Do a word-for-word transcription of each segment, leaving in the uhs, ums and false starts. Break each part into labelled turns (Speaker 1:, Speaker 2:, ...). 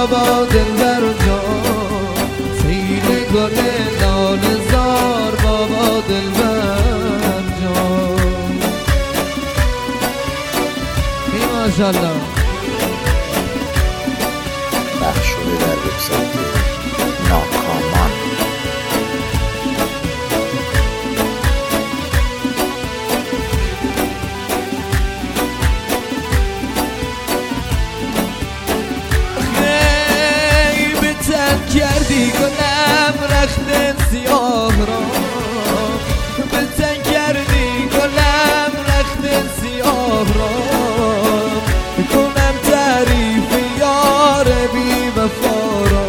Speaker 1: بابا دلبر جان، سیل گل لاله زار بابا دلبر جان. ای ماشاءالله.
Speaker 2: پخش شده در وبسایت ناکامان.
Speaker 1: کردی گلم رخت سیاه را، بزن کردی گلم رخت سیاه را، کنم تعریف یار بی وفا را،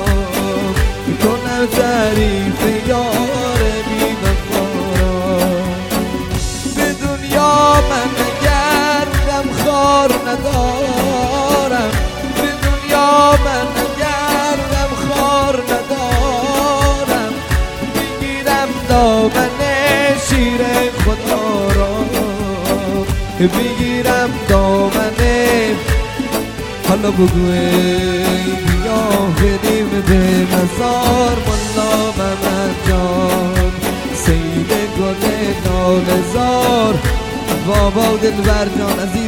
Speaker 1: کنم تعریف یار بی وفا را. به دنیا من اگر غمخوار ندارم، به دنیا من ندارم، بگیرم دامن شیر خدا را، بگیرم دامن. حالا بگو بیا بریم به مزار ملا محمد جان، سیل گل لاله زار بابا دلبر جان.